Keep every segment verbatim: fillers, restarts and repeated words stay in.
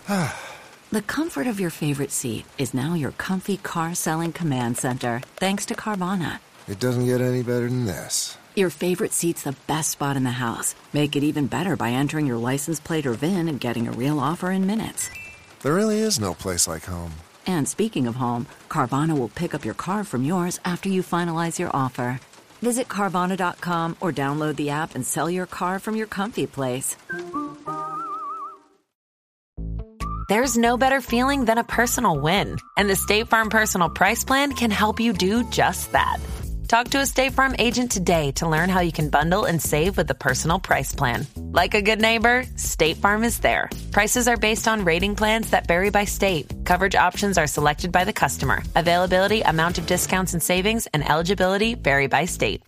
The comfort of your favorite seat is now your comfy car selling command center, thanks to Carvana. It doesn't get any better than this. Your favorite seat's the best spot in the house. Make it even better by entering your license plate or V I N and getting a real offer in minutes. There really is no place like home. And speaking of home, Carvana will pick up your car from yours after you finalize your offer. Visit Carvana dot com or download the app and sell your car from your comfy place. There's no better feeling than a personal win, and the State Farm Personal Price Plan can help you do just that. Talk to a State Farm agent today to learn how you can bundle and save with the Personal Price Plan. Like a good neighbor, State Farm is there. Prices are based on rating plans that vary by state. Coverage options are selected by the customer. Availability, amount of discounts and savings, and eligibility vary by state.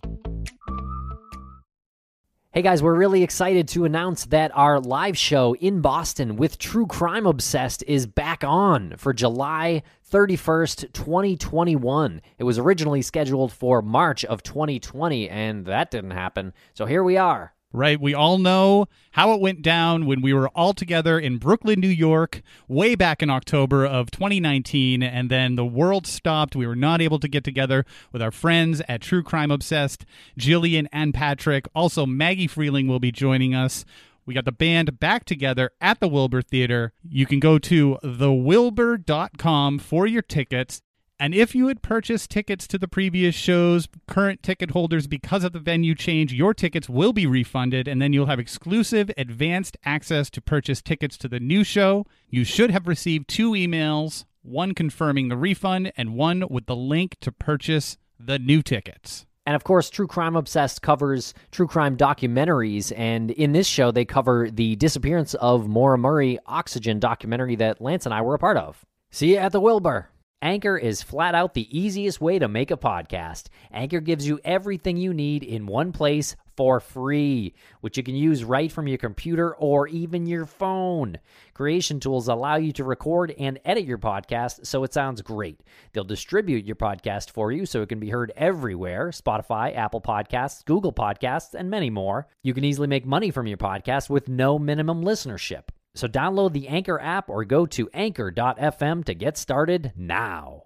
Hey guys, we're really excited to announce that our live show in Boston with True Crime Obsessed is back on for July thirty-first, twenty twenty-one. It was originally scheduled for March of twenty twenty, and that didn't happen. So here we are. Right, we all know how it went down when we were all together in Brooklyn, New York, way back in October of twenty nineteen, and then the world stopped. We were not able to get together with our friends at True Crime Obsessed, Jillian and Patrick. Also, Maggie Freeling will be joining us. We got the band back together at the Wilbur Theater. You can go to the wilbur dot com for your tickets. And if you had purchased tickets to the previous shows, current ticket holders, because of the venue change, your tickets will be refunded, and then you'll have exclusive advanced access to purchase tickets to the new show. You should have received two emails, one confirming the refund and one with the link to purchase the new tickets. And of course, True Crime Obsessed covers true crime documentaries, and in this show, they cover the disappearance of Maura Murray Oxygen documentary that Lance and I were a part of. See you at the Wilbur. Anchor is flat out the easiest way to make a podcast. Anchor gives you everything you need in one place for free, which you can use right from your computer or even your phone. Creation tools allow you to record and edit your podcast so it sounds great. They'll distribute your podcast for you so it can be heard everywhere: Spotify, Apple Podcasts, Google Podcasts, and many more. You can easily make money from your podcast with no minimum listenership. So download the Anchor app or go to anchor dot f m to get started now.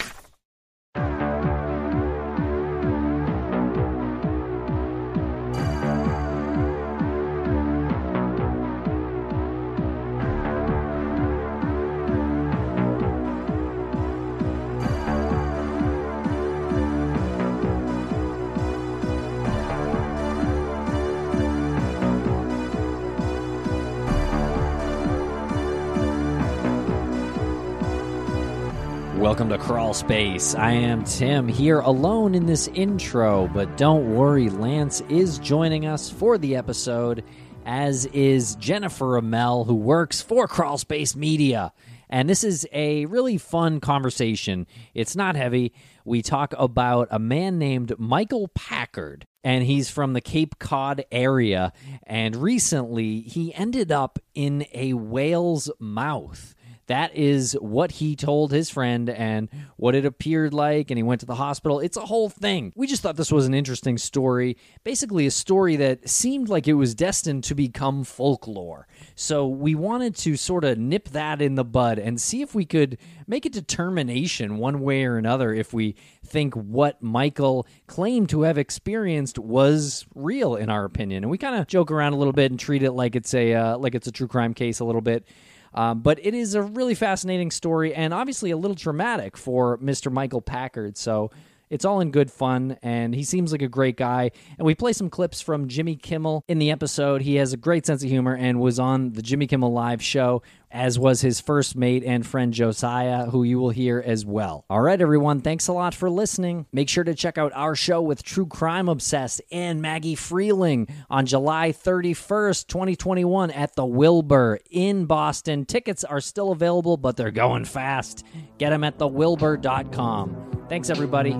Welcome to Crawl Space. I am Tim, here alone in this intro, but don't worry, Lance is joining us for the episode, as is Jennifer Amell, who works for Crawl Space Media. And this is a really fun conversation. It's not heavy. We talk about a man named Michael Packard, and he's from the Cape Cod area. And recently, he ended up in a whale's mouth. That is what he told his friend and what it appeared like, and he went to the hospital. It's a whole thing. We just thought this was an interesting story, basically a story that seemed like it was destined to become folklore. So we wanted to sort of nip that in the bud and see if we could make a determination one way or another if we think what Michael claimed to have experienced was real, in our opinion. And we kind of joke around a little bit and treat it like it's a uh, like it's a true crime case a little bit. Um, but it is a really fascinating story and obviously a little traumatic for Mister Michael Packard. So it's all in good fun, and he seems like a great guy. And we play some clips from Jimmy Kimmel in the episode. He has a great sense of humor and was on the Jimmy Kimmel Live show, as was his first mate and friend Josiah, who you will hear as well. All right, everyone, thanks a lot for listening. Make sure to check out our show with True Crime Obsessed and Maggie Freeling on July thirty-first, twenty twenty-one at the Wilbur in Boston. Tickets are still available, but they're going fast. Get them at the wilbur dot com. Thanks, everybody.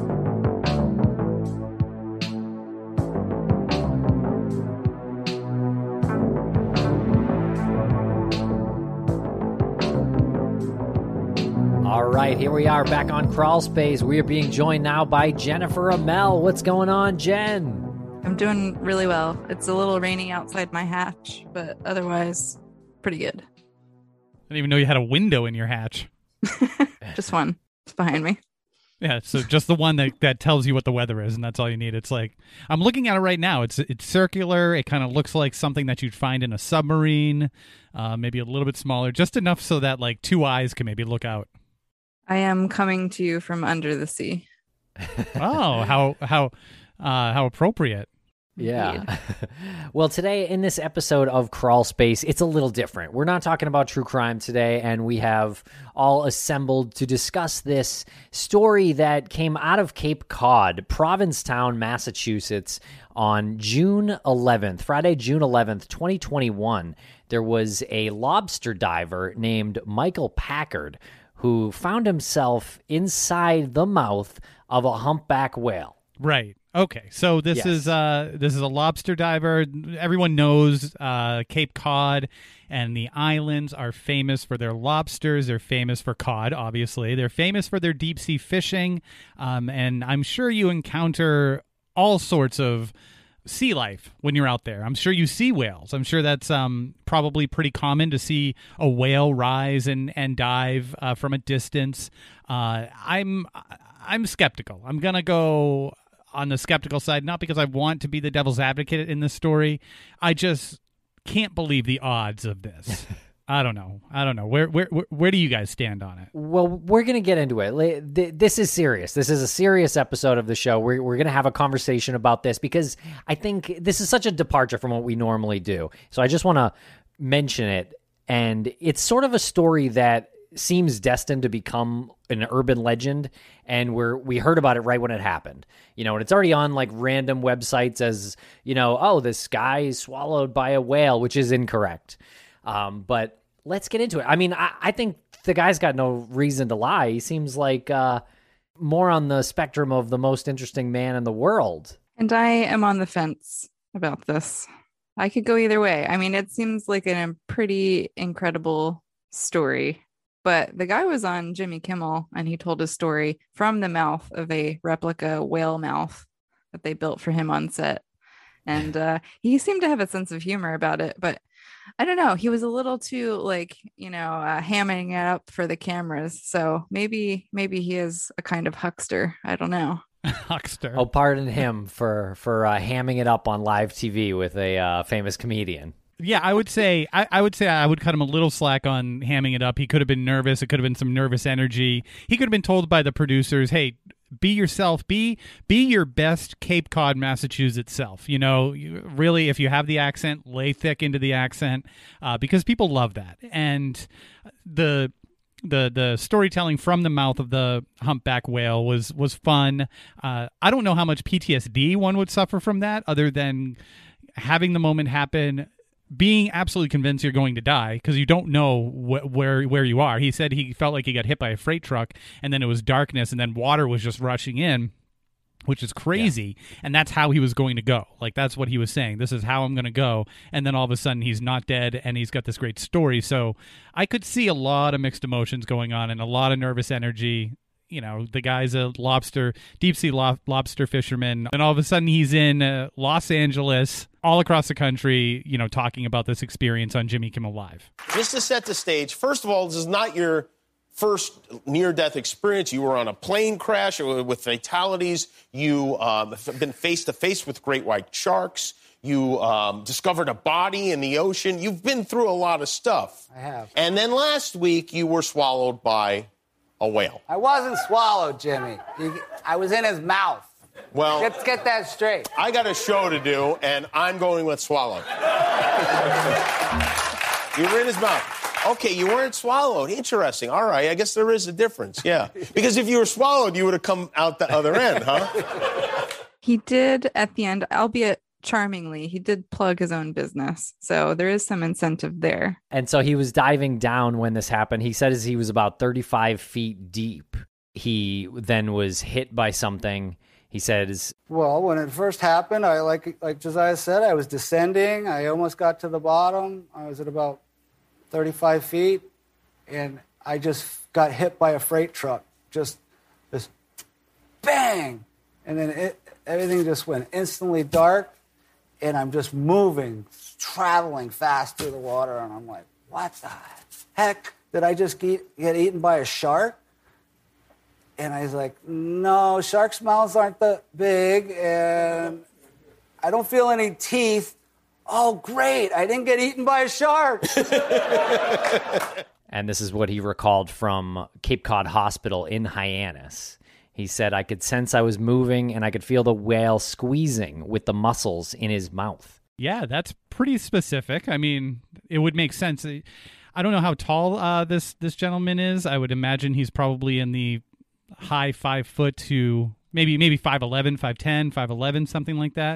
All right, here we are back on Crawl Space. We are being joined now by Jennifer Amell. What's going on, Jen? I'm doing really well. It's a little rainy outside my hatch, but otherwise, pretty good. didn't even know you had a window in your hatch. Just one. It's behind me. Yeah, so just the one that, that tells you what the weather is, and that's all you need. It's like, I'm looking at it right now. It's it's circular. It kind of looks like something that you'd find in a submarine, uh, maybe a little bit smaller, just enough so that like two eyes can maybe look out. I am coming to you from under the sea. Oh, how how uh, how appropriate. Yeah. Well, today in this episode of Crawl Space, it's a little different. We're not talking about true crime today, and we have all assembled to discuss this story that came out of Cape Cod, Provincetown, Massachusetts, on June eleventh, Friday, June eleventh, twenty twenty-one. There was a lobster diver named Michael Packard who found himself inside the mouth of a humpback whale. Right. Okay, so this Yes. is uh this is a lobster diver. Everyone knows uh, Cape Cod and the islands are famous for their lobsters. They're famous for cod, obviously. They're famous for their deep sea fishing, um, and I'm sure you encounter all sorts of sea life when you're out there. I'm sure you see whales. I'm sure that's um, probably pretty common to see a whale rise and and dive uh, from a distance. Uh, I'm I'm skeptical. I'm gonna go on the skeptical side, not because I want to be the devil's advocate in this story. I just can't believe the odds of this. I don't know. I don't know. Where where where, where do you guys stand on it? Well, we're going to get into it. This is serious. This is a serious episode of the show. We're, we're going to have a conversation about this because I think this is such a departure from what we normally do. So I just want to mention it. And it's sort of a story that seems destined to become an urban legend, and we're we heard about it right when it happened, you know, and it's already on like random websites as, you know, oh, this guy is swallowed by a whale, which is incorrect. Um, but let's get into it. I mean, I, I think the guy's got no reason to lie. He seems like uh, more on the spectrum of the most interesting man in the world. And I am on the fence about this. I could go either way. I mean, it seems like a pretty incredible story. But the guy was on Jimmy Kimmel, and he told his story from the mouth of a replica whale mouth that they built for him on set. And uh, he seemed to have a sense of humor about it. But I don't know. He was a little too, like, you know, uh, hamming it up for the cameras. So maybe maybe he is a kind of huckster. I don't know. Huckster. Oh, pardon him for, for uh, hamming it up on live T V with a uh, famous comedian. Yeah, I would say I, I would say I would cut him a little slack on hamming it up. He could have been nervous. It could have been some nervous energy. He could have been told by the producers, "Hey, be yourself. Be be your best Cape Cod, Massachusetts self. You know, you, really, if you have the accent, lay thick into the accent uh, because people love that." And the the the storytelling from the mouth of the humpback whale was was fun. Uh, I don't know how much P T S D one would suffer from that, other than having the moment happen, being absolutely convinced you're going to die because you don't know wh- where where you are. He said he felt like he got hit by a freight truck, and then it was darkness, and then water was just rushing in, which is crazy. Yeah. And that's how he was going to go. Like, that's what he was saying. This is how I'm going to go. And then all of a sudden he's not dead, and he's got this great story. So I could see a lot of mixed emotions going on and a lot of nervous energy. You know, the guy's a lobster, deep sea lo- lobster fisherman, and all of a sudden he's in uh, Los Angeles, all across the country, you know, talking about this experience on Jimmy Kimmel Live. Just to set the stage, first of all, this is not your first near-death experience. You were on a plane crash with fatalities. You um, have been face-to-face with great white sharks. You um, discovered a body in the ocean. You've been through a lot of stuff. I have. And then last week, you were swallowed by a whale. I wasn't swallowed, Jimmy. You, I was in his mouth. Well, let's get that straight. I got a show to do, and I'm going with swallowed. You were in his mouth. Okay, you weren't swallowed. Interesting. All right, I guess there is a difference, yeah. Because if you were swallowed, you would have come out the other end, huh? He did at the end, albeit charmingly, he did plug his own business. So there is some incentive there. And so he was diving down when this happened. He said he was about thirty-five feet deep. He then was hit by something. He says, well, when it first happened, I like like Josiah said, I was descending. I almost got to the bottom. I was at about thirty-five feet, and I just got hit by a freight truck. Just this bang, and then it, everything just went instantly dark, and I'm just moving, traveling fast through the water, and I'm like, what the heck did I just get, get eaten by a shark? And I was like, no, sharks' mouths aren't that big, and I don't feel any teeth. Oh, great, I didn't get eaten by a shark. And this is what he recalled from Cape Cod Hospital in Hyannis. He said, I could sense I was moving, and I could feel the whale squeezing with the muscles in his mouth. Yeah, that's pretty specific. I mean, it would make sense. I don't know how tall uh, this this gentleman is. I would imagine he's probably in the high five foot to maybe maybe five eleven, five ten, five eleven, something like that.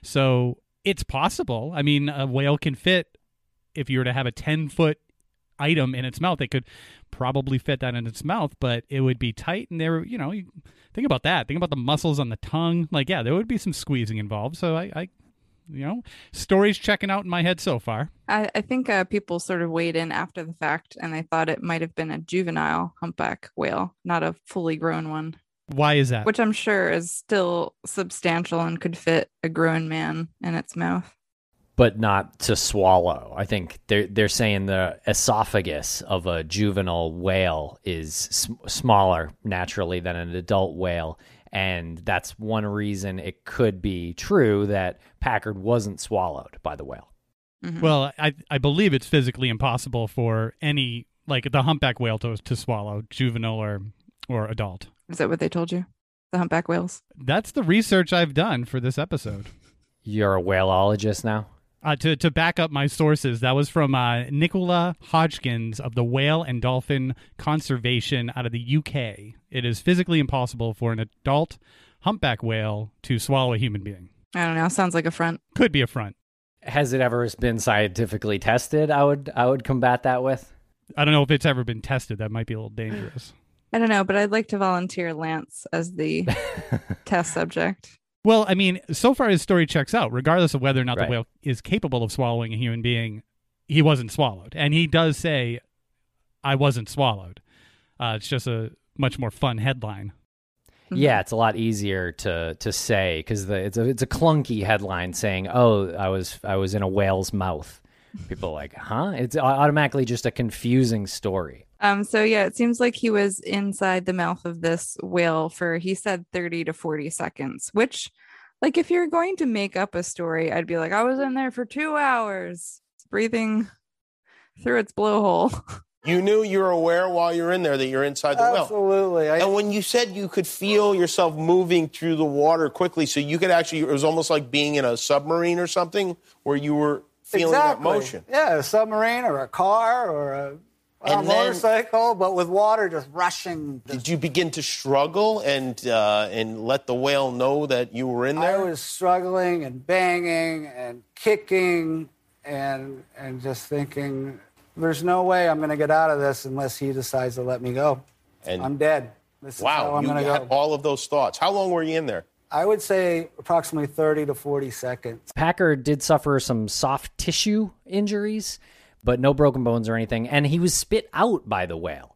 So it's possible. I mean, a whale can fit, if you were to have a ten foot item in its mouth, it could probably fit that in its mouth, but it would be tight. And there, you know, you think about that. Think about the muscles on the tongue. Like, yeah, there would be some squeezing involved. So I, I you know, stories checking out in my head so far. I, I think uh, people sort of weighed in after the fact, and they thought it might have been a juvenile humpback whale, not a fully grown one. Why is that? Which I'm sure is still substantial and could fit a grown man in its mouth. But not to swallow. I think they're, they're saying the esophagus of a juvenile whale is sm- smaller naturally than an adult whale. And that's one reason it could be true that Packard wasn't swallowed by the whale. Mm-hmm. Well, I I believe it's physically impossible for any, like the humpback whale to, to swallow, juvenile or, or adult. Is that what they told you? The humpback whales? That's the research I've done for this episode. You're a whaleologist now? Uh, to, to back up my sources, that was from uh, Nicola Hodgkins of the Whale and Dolphin Conservation out of the U K. It is physically impossible for an adult humpback whale to swallow a human being. I don't know. Sounds like a front. Could be a front. Has it ever been scientifically tested? I would I would combat that with. I don't know if it's ever been tested. That might be a little dangerous. I don't know, but I'd like to volunteer Lance as the test subject. Well, I mean, so far his story checks out. Regardless of whether or not Right. the whale is capable of swallowing a human being, he wasn't swallowed. And he does say, I wasn't swallowed. Uh, it's just a much more fun headline. Yeah, it's a lot easier to to say because it's a it's a clunky headline saying, "Oh, I was I was in a whale's mouth." People are like, "Huh?" It's automatically just a confusing story. Um, so yeah, it seems like he was inside the mouth of this whale for, he said, thirty to forty seconds, which, like, if you're going to make up a story, I'd be like, I was in there for two hours breathing through its blowhole. You knew you were aware while you're in there that you're inside the well. Absolutely. I, And when you said you could feel yourself moving through the water quickly, so you could actually, it was almost like being in a submarine or something where you were feeling exactly. that motion. Yeah, a submarine or a car or a, a And then- motorcycle, but with water just rushing. Did you begin to struggle and uh, and let the whale know that you were in I there? was struggling and banging and kicking and and just thinking, there's no way I'm going to get out of this unless he decides to let me go. And I'm dead. This is how wow, I'm you going to had go. all of those thoughts. How long were you in there? I would say approximately thirty to forty seconds. Packard did suffer some soft tissue injuries, but no broken bones or anything, and he was spit out by the whale.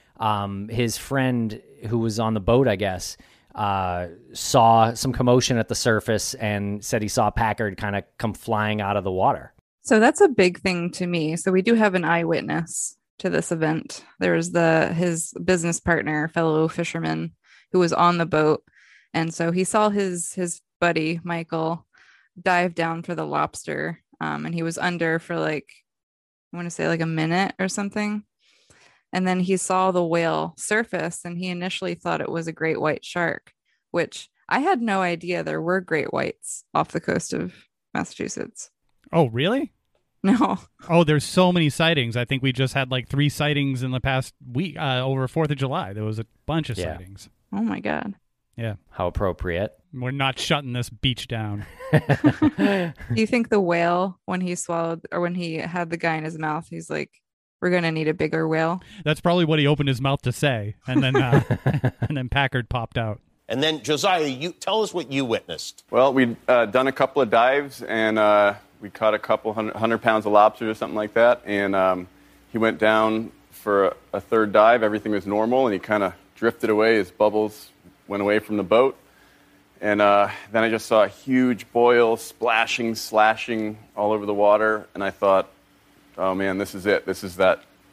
Um, his friend who was on the boat, I guess, uh, saw some commotion at the surface and said he saw Packard kind of come flying out of the water. So that's a big thing to me. So we do have an eyewitness to this event. There was the his business partner, fellow fisherman, who was on the boat. And so he saw his his buddy, Michael, dive down for the lobster. Um, and he was under for like, I want to say like a minute or something. And then he saw the whale surface, and he initially thought it was a great white shark, which I had no idea there were great whites off the coast of Massachusetts. Oh, really? No. Oh, there's so many sightings. I think we just had like three sightings in the past week uh, over fourth of July. There was a bunch of Yeah. sightings. Oh my God. Yeah. How appropriate. We're not shutting this beach down. Do you think the whale, when he swallowed or when he had the guy in his mouth, he's like, we're going to need a bigger whale? That's probably what he opened his mouth to say. And then uh, and then Packard popped out. And then, Josiah, you tell us what you witnessed. Well, we'd uh, done a couple of dives, and uh, we caught a couple hundred, hundred pounds of lobsters or something like that. And um, he went down for a, a third dive. Everything was normal, and he kind of drifted away. His bubbles went away from the boat. And uh, then I just saw a huge boil splashing, slashing all over the water. And I thought, oh, man, this is it. This is that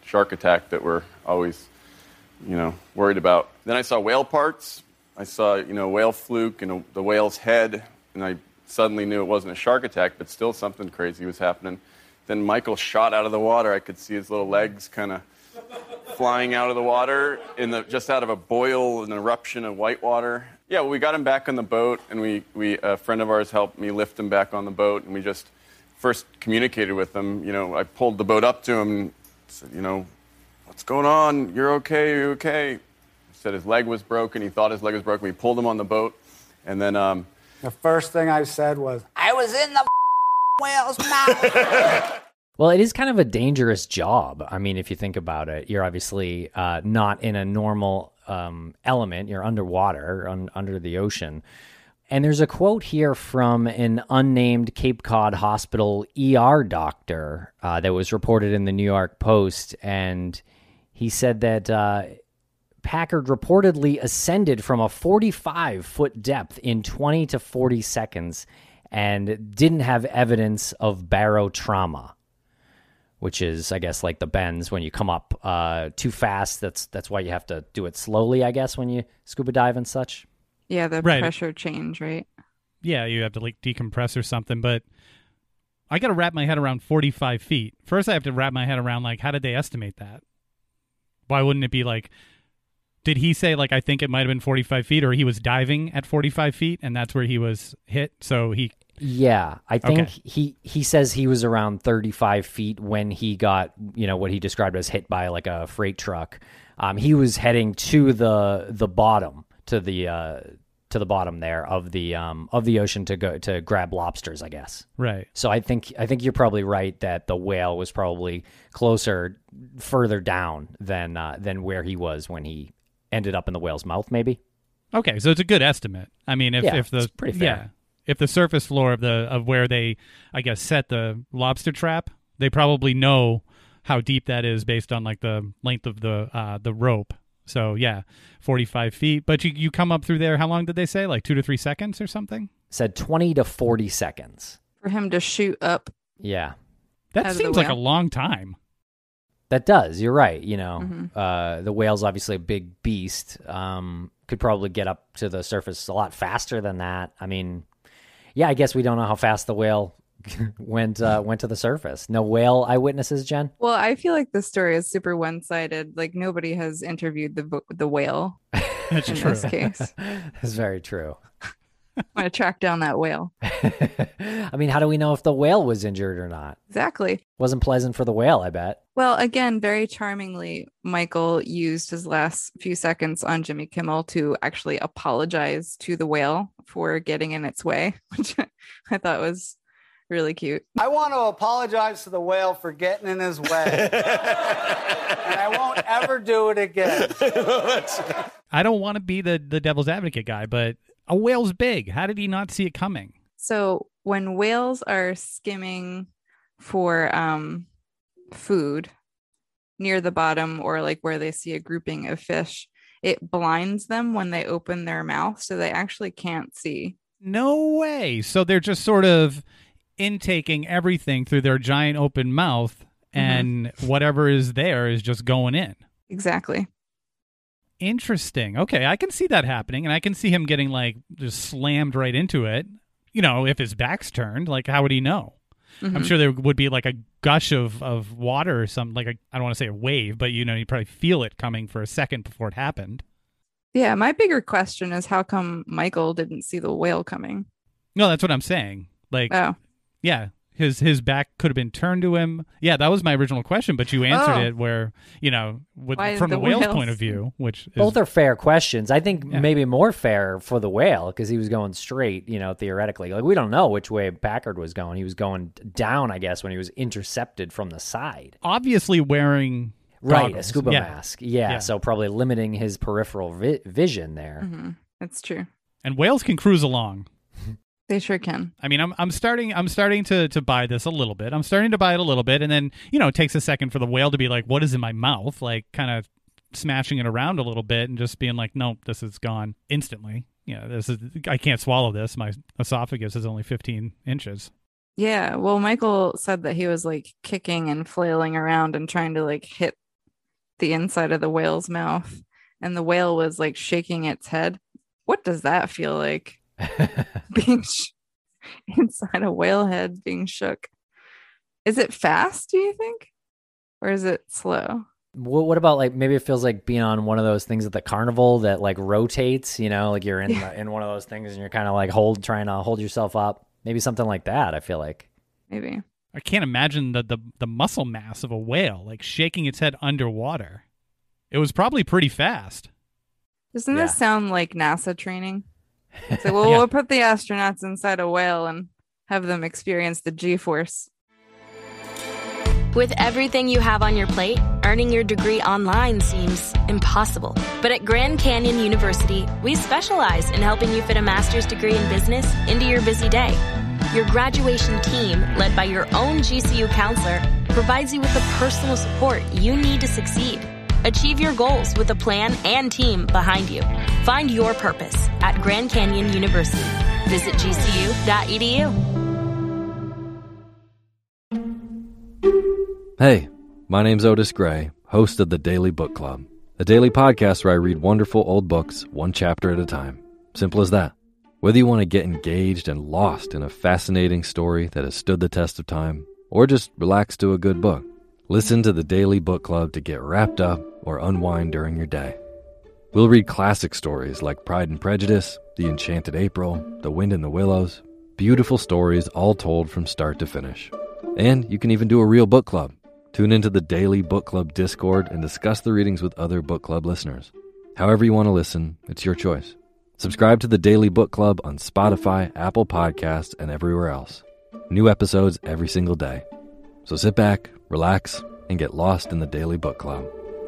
shark attack that we're always, you know, worried about. Then I saw whale parts. I saw, you know, whale fluke and a, the whale's head, and I suddenly knew it wasn't a shark attack, but still something crazy was happening. Then Michael shot out of the water. I could see his little legs kind of flying out of the water in the just out of a boil, an eruption of white water. Yeah, well, we got him back on the boat, and we, we a friend of ours helped me lift him back on the boat, and we just first communicated with him. You know, I pulled the boat up to him and said, you know, what's going on? You're okay, you're okay. He said his leg was broken. He thought his leg was broken. We pulled him on the boat, and then... Um, the first thing I said was, I was in the whale's mouth. Well, it is kind of a dangerous job. I mean, if you think about it, you're obviously uh, not in a normal um, element. You're underwater, un- under the ocean. And there's a quote here from an unnamed Cape Cod Hospital E R doctor uh, that was reported in the New York Post. And he said that uh, Packard reportedly ascended from a forty-five foot depth in twenty to forty seconds and didn't have evidence of barotrauma, which is, I guess, like the bends when you come up uh, too fast. That's that's why you have to do it slowly, I guess, when you scuba dive and such. Yeah, the Right. pressure change, right? Yeah, you have to like decompress or something, but I got to wrap my head around forty-five feet. First, I have to wrap my head around, like, how did they estimate that? Why wouldn't it be like, did he say, like, I think it might have been forty-five feet, or he was diving at forty-five feet and that's where he was hit? So he... Yeah, I think Okay. he, he says he was around thirty-five feet when he got, you know, what he described as hit by like a freight truck. Um, he was heading to the the bottom, to the uh, to the bottom there of the um, of the ocean to go to grab lobsters, I guess. Right. So I think I think you're probably right that the whale was probably closer, further down than uh, than where he was when he ended up in the whale's mouth, maybe. Okay, so it's a good estimate. I mean, if Yeah, if the it's pretty fair. yeah, if the surface floor of the of where they, I guess, set the lobster trap, they probably know how deep that is based on like the length of the uh, the rope. So yeah, forty-five feet. But you you come up through there. How long did they say? Like two to three seconds or something? Said twenty to forty seconds. For him to shoot up. Yeah. That Out of the seems like a whale? long time. That does. You're right. You know, Mhm. uh, the whale's obviously a big beast. Um, could probably get up to the surface a lot faster than that. I mean, yeah, I guess we don't know how fast the whale went uh, went to the surface. No whale eyewitnesses, Jen? Well, I feel like this story is super one-sided. Like nobody has interviewed the vo- the whale That's in true. this case. That's very true. I'm gonna track down that whale. I mean, how do we know if the whale was injured or not? Exactly. Wasn't pleasant for the whale, I bet. Well, again, very charmingly, Michael used his last few seconds on Jimmy Kimmel to actually apologize to the whale for getting in its way, which I thought was really cute. I want to apologize to the whale for getting in his way. And I won't ever do it again. I don't want to be the the devil's advocate guy, but a whale's big. How did he not see it coming? So when whales are skimming for um, food near the bottom or like where they see a grouping of fish, it blinds them when they open their mouth, so they actually can't see. No way. So they're just sort of intaking everything through their giant open mouth, and whatever is there is just going in. Exactly. Interesting. Okay, I can see that happening, and I can see him getting like just slammed right into it. You know, if his back's turned, like how would he know? I'm Mhm. sure there would be like a gush of, of water or something, like a, I don't want to say a wave, but you know, you probably feel it coming for a second before it happened. Yeah, my bigger question is how come Michael didn't see the whale coming? No, that's what I'm saying. Like, Oh, yeah, his his back could have been turned to him. Yeah, that was my original question, but you answered Oh. it where, you know, with, Why from the the whale's whales? point of view, which is, Both are fair questions. I think Yeah. maybe more fair for the whale because he was going straight, you know, theoretically. Like, we don't know which way Packard was going. He was going down, I guess, when he was intercepted from the side. obviously wearing Right, a goggles. scuba Yeah. mask. Yeah, Yeah. so probably limiting his peripheral vi- vision there. hmm that's true. And whales can cruise along. They sure can. I mean, I'm I'm starting I'm starting to to buy this a little bit. I'm starting to buy it a little bit, and then you know, it takes a second for the whale to be like, "What is in my mouth?" Like, kind of smashing it around a little bit, and just being like, "Nope, this is gone instantly." Yeah, this is I can't swallow this. My esophagus is only fifteen inches. Yeah. Well, Michael said that he was like kicking and flailing around and trying to like hit the inside of the whale's mouth, and the whale was like shaking its head. What does that feel like? Being sh- inside a whale head being shook. Is it fast, do you think? Or is it slow? What, what about like maybe it feels like being on one of those things at the carnival that like rotates, you know, like you're in Yeah. the, in one of those things and you're kind of like hold trying to hold yourself up. Maybe something like that, I feel like. Maybe. I can't imagine the, the the muscle mass of a whale, like shaking its head underwater. It was probably pretty fast. Doesn't Yeah. this sound like NASA training? So, well, Yeah. we'll put the astronauts inside a whale and have them experience the G-force. With everything you have on your plate, earning your degree online seems impossible. But at Grand Canyon University, we specialize in helping you fit a master's degree in business into your busy day. Your graduation team, led by your own G C U counselor, provides you with the personal support you need to succeed. Achieve your goals with a plan and team behind you. Find your purpose at Grand Canyon University. Visit g c u dot e d u. Hey, my name's Otis Gray, host of the Daily Book Club, a daily podcast where I read wonderful old books one chapter at a time. Simple as that. Whether you want to get engaged and lost in a fascinating story that has stood the test of time, or just relax to a good book, listen to the Daily Book Club to get wrapped up or unwind during your day. We'll read classic stories like Pride and Prejudice, The Enchanted April, The Wind in the Willows, beautiful stories all told from start to finish. And you can even do a real book club. Tune into the Daily Book Club Discord and discuss the readings with other book club listeners. However you want to listen, it's your choice. Subscribe to the Daily Book Club on Spotify, Apple Podcasts, and everywhere else. New episodes every single day. So sit back, relax, and get lost in the Daily Book Club.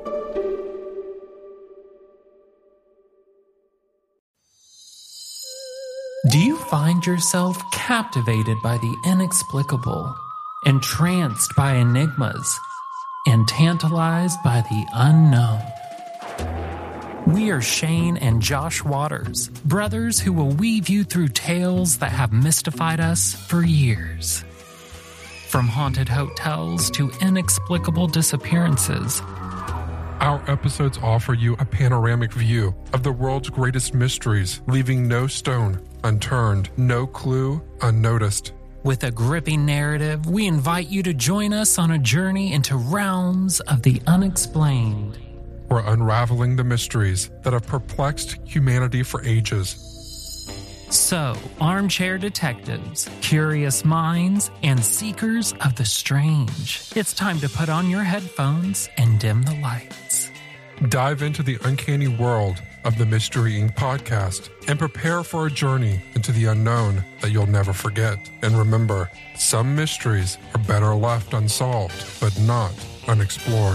Do you find yourself captivated by the inexplicable, entranced by enigmas, and tantalized by the unknown? We are Shane and Josh Waters, brothers who will weave you through tales that have mystified us for years. From haunted hotels to inexplicable disappearances, our episodes offer you a panoramic view of the world's greatest mysteries, leaving no stone unturned, no clue unnoticed. with a gripping narrative, we invite you to join us on a journey into realms of the unexplained. We're unraveling the mysteries that have perplexed humanity for ages. So, armchair detectives, curious minds, and seekers of the strange, it's time to put on your headphones and dim the lights. Dive into the uncanny world of the Mystery Incorporated podcast and prepare for a journey into the unknown that you'll never forget. And remember, some mysteries are better left unsolved, but not unexplored.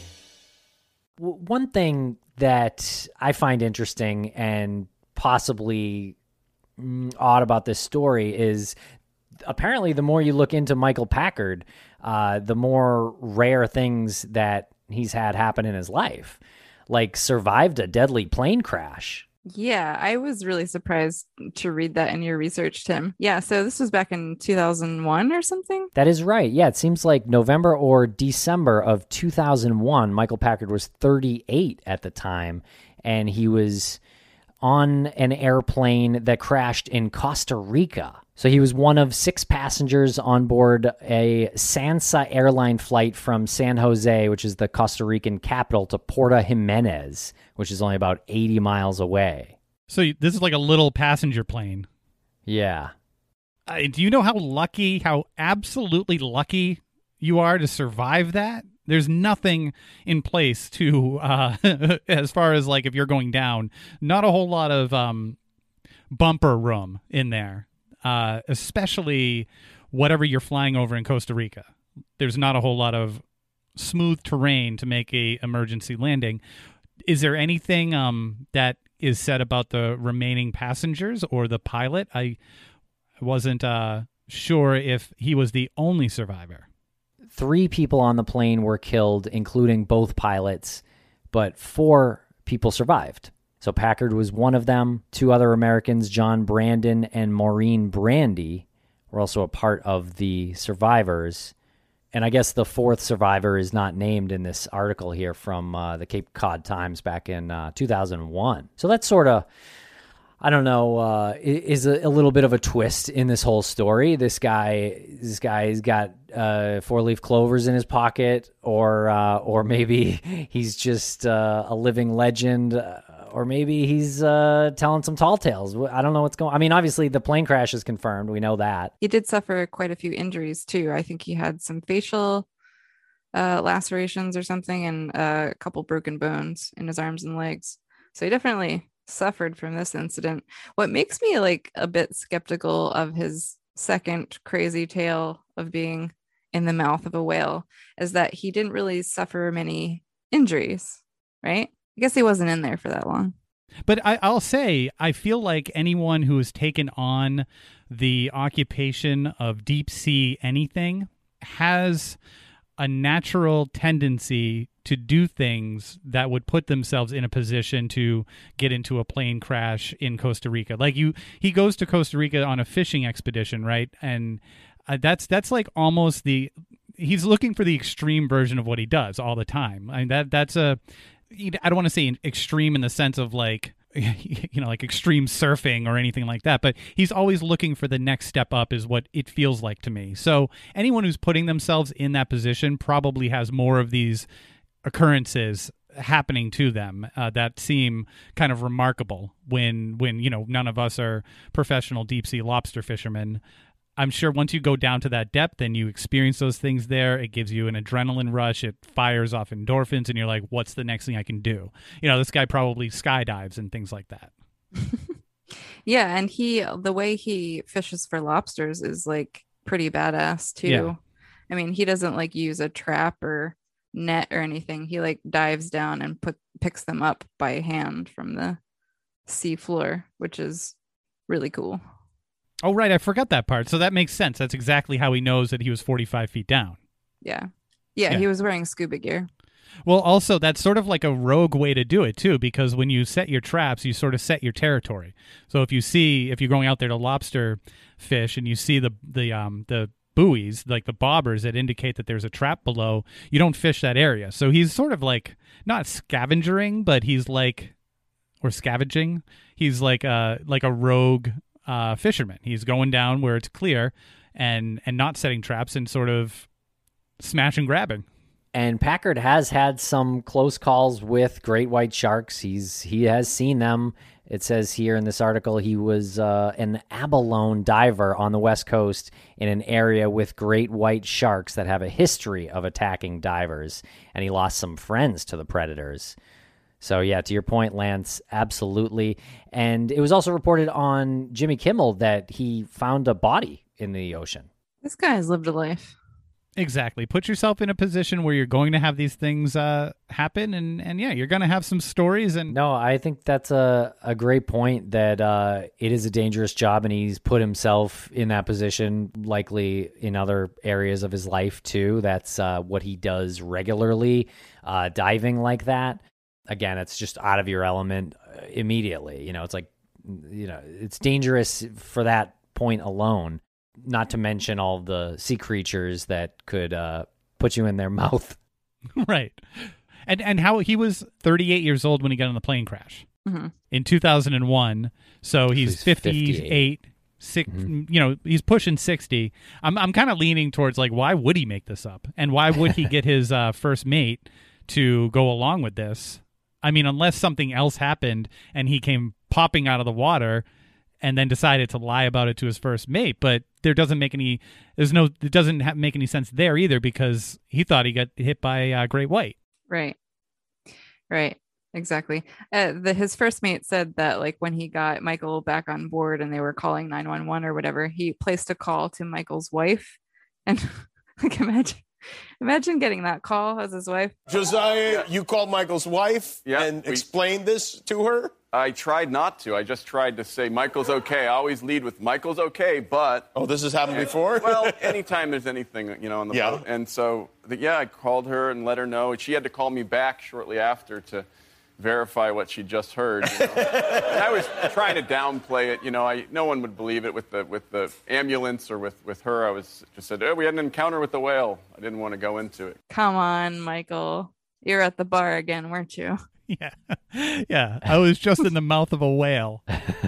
One thing that I find interesting and possibly odd about this story is apparently the more you look into Michael Packard, uh, the more rare things that he's had happen in his life, like survived a deadly plane crash. Yeah, I was really surprised to read that in your research, Tim. Yeah, so this was back in two thousand one or something? That is right. Yeah, it seems like November or December of two thousand one, Michael Packard was thirty-eight at the time, and he was on an airplane that crashed in Costa Rica. So he was one of six passengers on board a Sansa airline flight from San Jose, which is the Costa Rican capital, to Porto Jimenez, which is only about eighty miles away. So this is like a little passenger plane. Yeah. Uh, do you know how lucky, how absolutely lucky you are to survive that? There's nothing in place to, uh, as far as like if you're going down, not a whole lot of um, bumper room in there. Uh, especially whatever you're flying over in Costa Rica. There's not a whole lot of smooth terrain to make a emergency landing. Is there anything um, that is said about the remaining passengers or the pilot? I wasn't uh, sure if he was the only survivor. Three people on the plane were killed, including both pilots, but four people survived. So Packard was one of them. Two other Americans, John Brandon and Maureen Brandy, were also a part of the survivors. And I guess the fourth survivor is not named in this article here from uh, the Cape Cod Times back in uh, two thousand one. So that's sort of, I don't know, uh, is a, a little bit of a twist in this whole story. This guy, this guy's got uh, four-leaf clovers in his pocket, or uh, or maybe he's just uh, a living legend, uh, or maybe he's uh, telling some tall tales. I don't know what's going on. I mean, obviously the plane crash is confirmed. We know that. He did suffer quite a few injuries too. I think he had some facial uh, lacerations or something, and uh, a couple broken bones in his arms and legs. So he definitely suffered from this incident. What makes me like a bit skeptical of his second crazy tale of being in the mouth of a whale is that he didn't really suffer many injuries, right? I guess he wasn't in there for that long. But I, I'll say, I feel like anyone who has taken on the occupation of deep sea anything has a natural tendency to do things that would put themselves in a position to get into a plane crash in Costa Rica. Like you, he goes to Costa Rica on a fishing expedition, right? And uh, that's that's like almost the he's looking for the extreme version of what he does all the time. I mean, that that's a I don't want to say extreme in the sense of like, you know, like extreme surfing or anything like that, but he's always looking for the next step up is what it feels like to me. So anyone who's putting themselves in that position probably has more of these occurrences happening to them uh, that seem kind of remarkable when, when, you know, none of us are professional deep sea lobster fishermen. I'm sure once you go down to that depth and you experience those things there, it gives you an adrenaline rush. It fires off endorphins, and you're like, what's the next thing I can do? You know, this guy probably skydives and things like that. Yeah, and he, the way he fishes for lobsters is like pretty badass too. Yeah. I mean, he doesn't like use a trap or net or anything. He like dives down and put picks them up by hand from the sea floor, which is really cool. Oh, right. I forgot that part. So that makes sense. That's exactly how he knows that he was forty-five feet down. Yeah. Yeah, Yeah. he was wearing scuba gear. Well, also, that's sort of like a rogue way to do it, too, because when you set your traps, you sort of set your territory. So if you see, if you're going out there to lobster fish and you see the, the, um, the buoys, like the bobbers that indicate that there's a trap below, you don't fish that area. So he's sort of like, not scavengering, but he's like, or scavenging. He's like a, like a rogue Uh, fisherman. He's going down where it's clear and and not setting traps and sort of smash and grabbing. And Packard has had some close calls with great white sharks. He's he has seen them. It says here in this article he was uh, an abalone diver on the West Coast in an area with great white sharks that have a history of attacking divers, and he lost some friends to the predators. So, yeah, to your point, Lance, absolutely. And it was also reported on Jimmy Kimmel that he found a body in the ocean. This guy has lived a life. Exactly. Put yourself in a position where you're going to have these things uh, happen, and, and yeah, you're going to have some stories. And no, I think that's a, a great point that uh, it is a dangerous job, and he's put himself in that position likely in other areas of his life, too. That's uh, what he does regularly, uh, diving like that. Again, it's just out of your element immediately. You know, it's like, you know, it's dangerous for that point alone, not to mention all the sea creatures that could uh, put you in their mouth. Right. And and how he was thirty-eight years old when he got in the plane crash mm-hmm. in two thousand one. So he's, he's fifty-eight. fifty-eight. Six, mm-hmm. You know, he's pushing sixty. I'm I'm kind of leaning towards like, why would he make this up? And why would he get his uh, first mate to go along with this? I mean, unless something else happened and he came popping out of the water and then decided to lie about it to his first mate. But there doesn't make any, there's no, it doesn't ha- make any sense there either because he thought he got hit by uh, great white. Right. Right. Exactly. Uh, the his first mate said that like when he got Michael back on board and they were calling nine one one or whatever, he placed a call to Michael's wife. And like imagine. Imagine getting that call as his wife. Josiah, you called Michael's wife yeah, and we, explained this to her? I tried not to. I just tried to say, Michael's okay. I always lead with, Michael's okay, but... Oh, this has happened and, before? Well, anytime there's anything, you know, on the yeah. boat. And so, the, yeah, I called her and let her know. And she had to call me back shortly after to verify what she just heard. You know? And I was trying to downplay it. You know, I no one would believe it with the with the ambulance or with, with her. I was just said, oh, we had an encounter with the whale. I didn't want to go into it. Come on, Michael. You're at the bar again, weren't you? Yeah. Yeah. I was just in the mouth of a whale.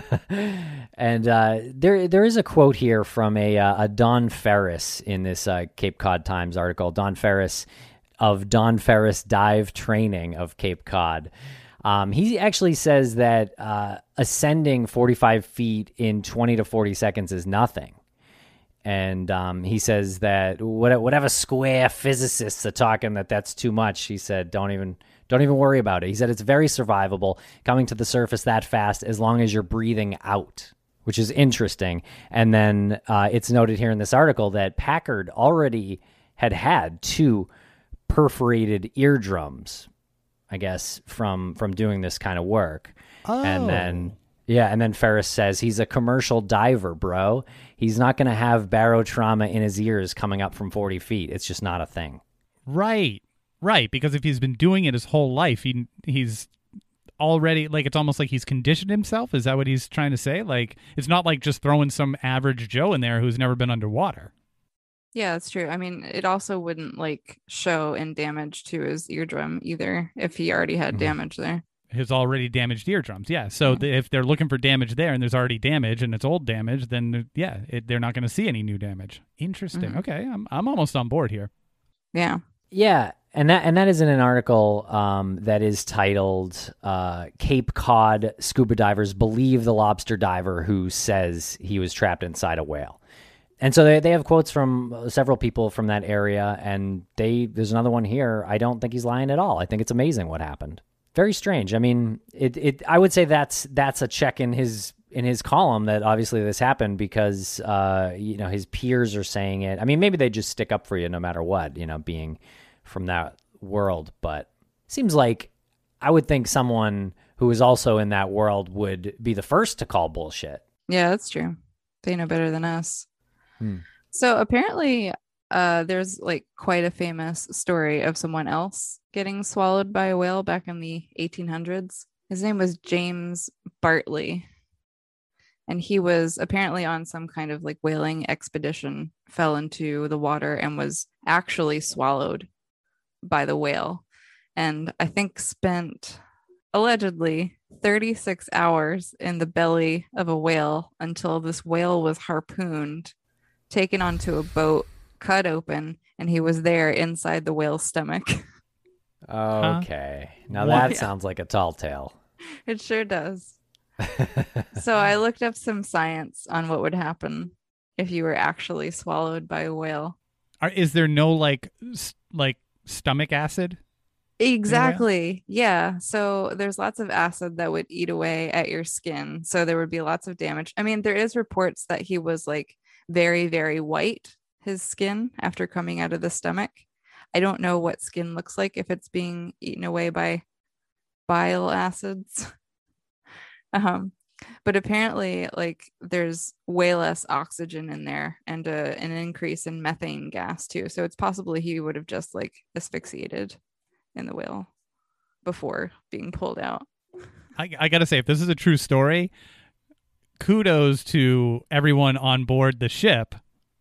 And uh, there there is a quote here from a, uh, a Don Ferris in this uh, Cape Cod Times article. Don Ferris of Don Ferris Dive Training of Cape Cod. Um, he actually says that uh, ascending forty-five feet in twenty to forty seconds is nothing. And um, he says that whatever square physicists are talking that that's too much, he said, don't even don't even worry about it. He said it's very survivable, coming to the surface that fast as long as you're breathing out, which is interesting. And then uh, it's noted here in this article that Packard already had had two perforated eardrums, I guess, from from doing this kind of work. Oh. And then, yeah, and then Ferris says he's a commercial diver, bro. He's not going to have barotrauma in his ears coming up from forty feet. It's just not a thing. Right, right. Because if he's been doing it his whole life, he he's already, like, it's almost like he's conditioned himself. Is that what he's trying to say? Like, it's not like just throwing some average Joe in there who's never been underwater. Yeah, that's true. I mean, it also wouldn't like show in damage to his eardrum either if he already had damage there. His already damaged eardrums. Yeah. So Yeah. The, if they're looking for damage there and there's already damage and it's old damage, then yeah, it, they're not going to see any new damage. Interesting. Mhm. Okay. I'm I'm almost on board here. Yeah. Yeah, and that and that is in an article um, that is titled uh, "Cape Cod Scuba Divers Believe the Lobster Diver Who Says He Was Trapped Inside a Whale." And so they they have quotes from several people from that area, and they there's another one here. I don't think he's lying at all. I think it's amazing what happened. Very strange. I mean, it it I would say that's that's a check in his in his column that obviously this happened because uh you know his peers are saying it. I mean, maybe they just stick up for you no matter what, you know, being from that world, but seems like I would think someone who is also in that world would be the first to call bullshit. Yeah, that's true. They know better than us. Hmm. So apparently uh, there's like quite a famous story of someone else getting swallowed by a whale back in the eighteen hundreds. His name was James Bartley. And he was apparently on some kind of like whaling expedition, fell into the water and was actually swallowed by the whale. And I think spent allegedly thirty-six hours in the belly of a whale until this whale was harpooned, taken onto a boat, cut open, and he was there inside the whale's stomach. Okay. Now What? that sounds like a tall tale. It sure does. So I looked up some science on what would happen if you were actually swallowed by a whale. Are, is there no like s- like stomach acid? Exactly. Yeah. So there's lots of acid that would eat away at your skin. So there would be lots of damage. I mean, there is reports that he was like very, very white, his skin after coming out of the stomach. I don't know what skin looks like if it's being eaten away by bile acids. um, but apparently, like, there's way less oxygen in there and uh, an increase in methane gas too. So it's possible he would have just like asphyxiated in the whale before being pulled out. I, I gotta say, if this is a true story, kudos to everyone on board the ship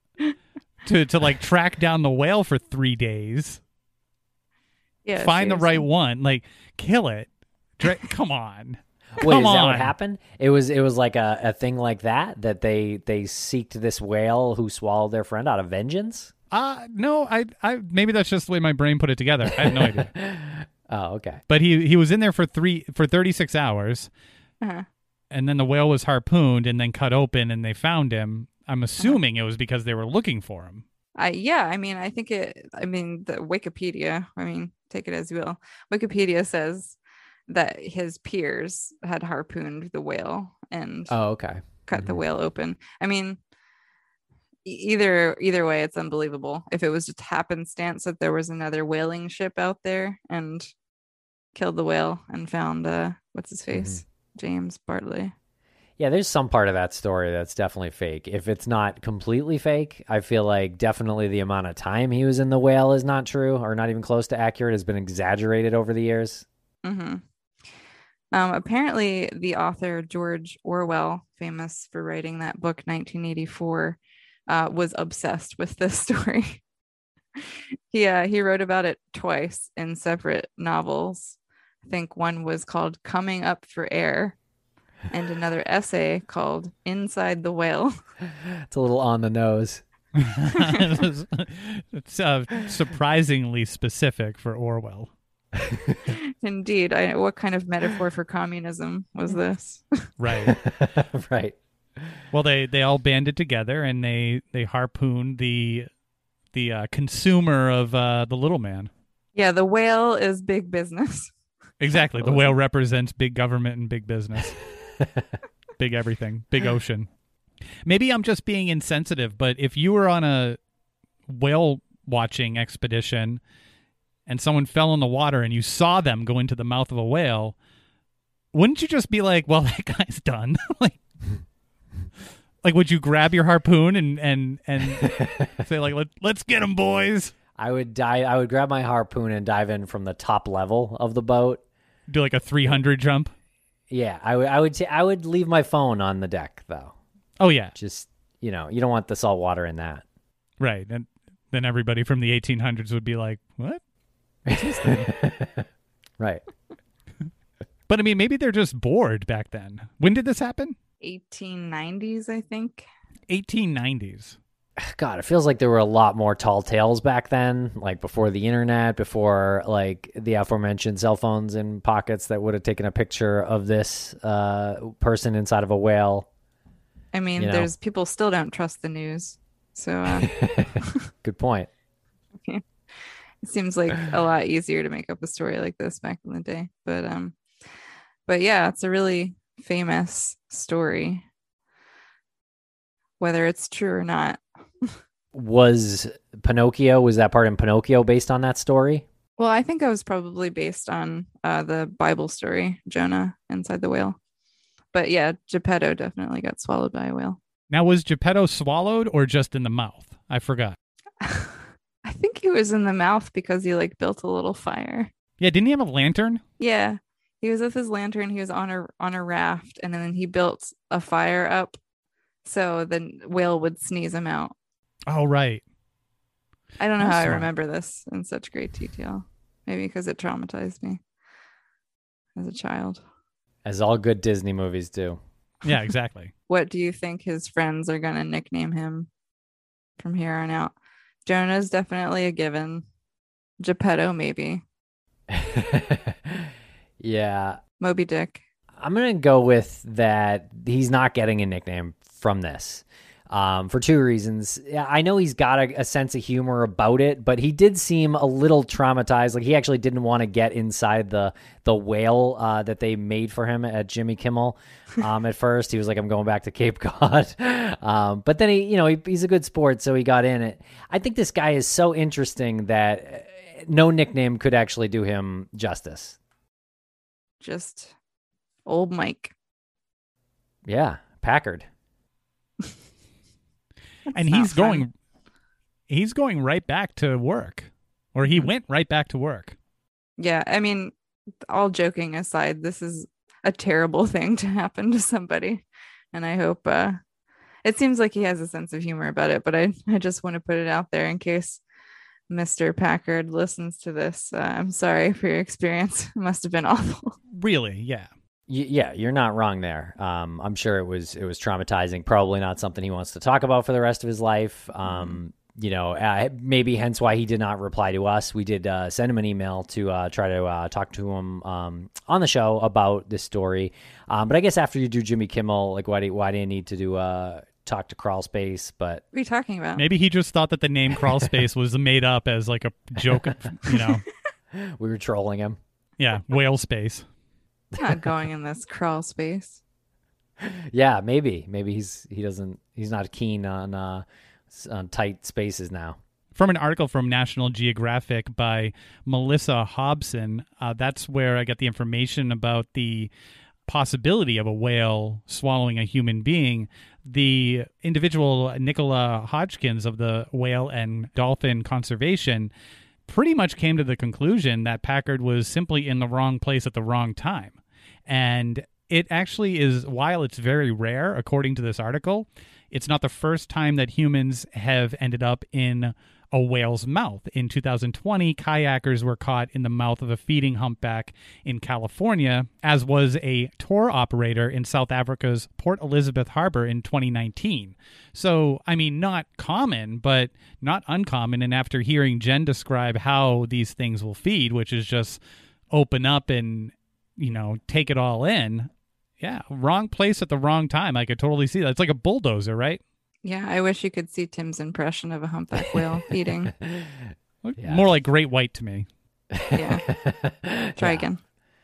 to to like track down the whale for three days. Yeah, find the seriously. right one, like kill it. Dra- Come on. Wait, Come is that on. what happened? It was it was like a, a thing like that that they they seeked this whale who swallowed their friend out of vengeance. Uh no, I I maybe that's just the way my brain put it together. I have no idea. Oh, okay. But he he was in there for three for thirty-six hours, Uh-huh. and then the whale was harpooned and then cut open, and they found him. I'm assuming it was because they were looking for him. I yeah, I mean, I think it. I mean, the Wikipedia. I mean, take it as you will. Wikipedia says that his peers had harpooned the whale and Oh, okay. cut the whale open. I mean, e- either either way, it's unbelievable. If it was just happenstance that there was another whaling ship out there and killed the whale and found uh, what's his face, James Bartley. Yeah, there's some part of that story that's definitely fake. If it's not completely fake, I feel like definitely the amount of time he was in the whale is not true or not even close to accurate, has been exaggerated over the years. Mm-hmm. Um, apparently, the author George Orwell, famous for writing that book nineteen eighty-four, uh, was obsessed with this story. he uh, he wrote about it twice in separate novels. I think one was called Coming Up for Air, and another essay called Inside the Whale. It's a little on the nose. It's uh, surprisingly specific for Orwell. Indeed. I, what kind of metaphor for communism was this? Right. Right. Well, they, they all banded together and they, they harpooned the the uh, consumer of uh, the little man. Yeah, the whale is big business. Exactly. The whale represents big government and big business. Big everything. Big ocean. Maybe I'm just being insensitive, but if you were on a whale watching expedition and someone fell in the water and you saw them go into the mouth of a whale, wouldn't you just be like, well, that guy's done? like, like, would you grab your harpoon and, and, and say, like, Let, let's get him, boys? I would dive. I would grab my harpoon and dive in from the top level of the boat. Do like a three hundred jump? Yeah, I would. I would. T- I would leave my phone on the deck, though. Oh, yeah. Just, you know, you don't want the salt water in that. Right. And then everybody from the eighteen hundreds would be like, what? Right. But I mean, maybe they're just bored back then. When did this happen? eighteen nineties, I think. eighteen nineties. God, it feels like there were a lot more tall tales back then, like before the internet, before like the aforementioned cell phones in pockets that would have taken a picture of this uh, person inside of a whale. I mean, you know? there's people still don't trust the news. So uh, good point. Okay. It seems like a lot easier to make up a story like this back in the day. But um, but yeah, it's a really famous story, whether it's true or not. Was Pinocchio, was that part in Pinocchio based on that story? Well, I think I was probably based on uh, the Bible story, Jonah inside the whale. But yeah, Geppetto definitely got swallowed by a whale. Now, was Geppetto swallowed or just in the mouth? I forgot. I think he was in the mouth because he like built a little fire. Yeah, didn't he have a lantern? Yeah, he was with his lantern. He was on a on a raft, and then he built a fire up so the whale would sneeze him out. Oh, right. I don't know That's how smart. I remember this in such great detail. Maybe because it traumatized me as a child. As all good Disney movies do. Yeah, exactly. What do you think his friends are going to nickname him from here on out? Jonah's definitely a given. Geppetto, maybe. Yeah. Moby Dick. I'm going to go with that he's not getting a nickname from this. Um, for two reasons. Yeah, I know he's got a, a sense of humor about it, but he did seem a little traumatized. Like he actually didn't want to get inside the the whale uh, that they made for him at Jimmy Kimmel. Um, at first, he was like, "I'm going back to Cape Cod," um, but then he, you know, he, he's a good sport, so he got in it. I think this guy is so interesting that no nickname could actually do him justice. Just old Mike. Yeah, Packard. And he's going he's going right back to work. Or he went right back to work. Yeah, I mean, all joking aside, this is a terrible thing to happen to somebody. And I hope uh, it seems like he has a sense of humor about it, but I, I just want to put it out there in case Mister Packard listens to this. Uh, I'm sorry for your experience. It must have been awful. Really, yeah. Y- yeah, you're not wrong there. Um, I'm sure it was it was traumatizing. Probably not something he wants to talk about for the rest of his life. Um, you know, uh, maybe hence why he did not reply to us. We did uh, send him an email to uh, try to uh, talk to him um, on the show about this story. Um, but I guess after you do Jimmy Kimmel, like why do you, why do you need to do uh, talk to Crawl Space? But what are you talking about? Maybe he just thought that the name Crawl Space was made up as like a joke. You know, we were trolling him. Yeah, whale space. Not going in this crawl space. Yeah, maybe. Maybe he's he doesn't he's not keen on uh, on tight spaces now. From an article from National Geographic by Melissa Hobson, uh, that's where I got the information about the possibility of a whale swallowing a human being. The individual Nicola Hodgkins of the Whale and Dolphin Conservation pretty much came to the conclusion that Packard was simply in the wrong place at the wrong time. And it actually is, while it's very rare, according to this article, it's not the first time that humans have ended up in a whale's mouth. In two thousand twenty, kayakers were caught in the mouth of a feeding humpback in California, as was a tour operator in South Africa's Port Elizabeth Harbor in twenty nineteen. So, I mean, not common, but not uncommon. And after hearing Jen describe how these things will feed, which is just open up and, you know, take it all in, yeah, wrong place at the wrong time. I could totally see that. It's like a bulldozer, right? Yeah, I wish you could see Tim's impression of a humpback whale eating. Yeah. More like great white to me. Yeah. Try again.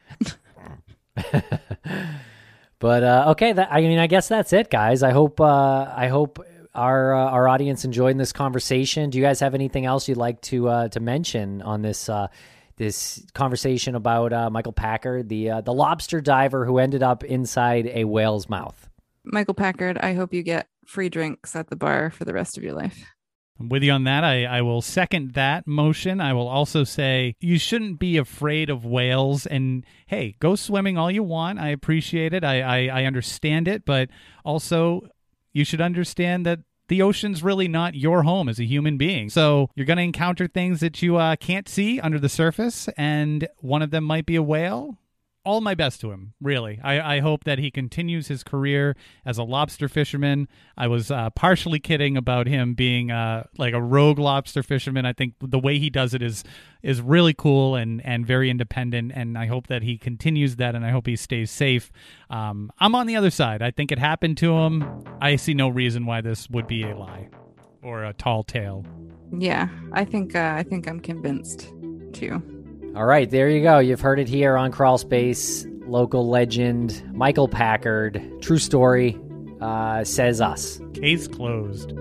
But uh, okay, that, I mean, I guess that's it, guys. I hope uh, I hope our uh, our audience enjoyed this conversation. Do you guys have anything else you'd like to uh, to mention on this uh, this conversation about uh, Michael Packard, the uh, the lobster diver who ended up inside a whale's mouth? Michael Packard, I hope you get free drinks at the bar for the rest of your life. I'm with you on that. I, I will second that motion. I will also say you shouldn't be afraid of whales. And hey, go swimming all you want. I appreciate it. I, I, I understand it. But also, you should understand that the ocean's really not your home as a human being. So you're going to encounter things that you uh, can't see under the surface. And one of them might be a whale. All my best to him, really. I, I hope that he continues his career as a lobster fisherman. I was uh, partially kidding about him being uh, like a rogue lobster fisherman. I think the way he does it is is really cool and, and very independent, and I hope that he continues that, and I hope he stays safe. Um, I'm on the other side. I think it happened to him. I see no reason why this would be a lie or a tall tale. Yeah, I think uh, I think I'm convinced, too. All right, there you go. You've heard it here on Crawl Space. Local legend Michael Packard, true story, uh, says us. Case closed.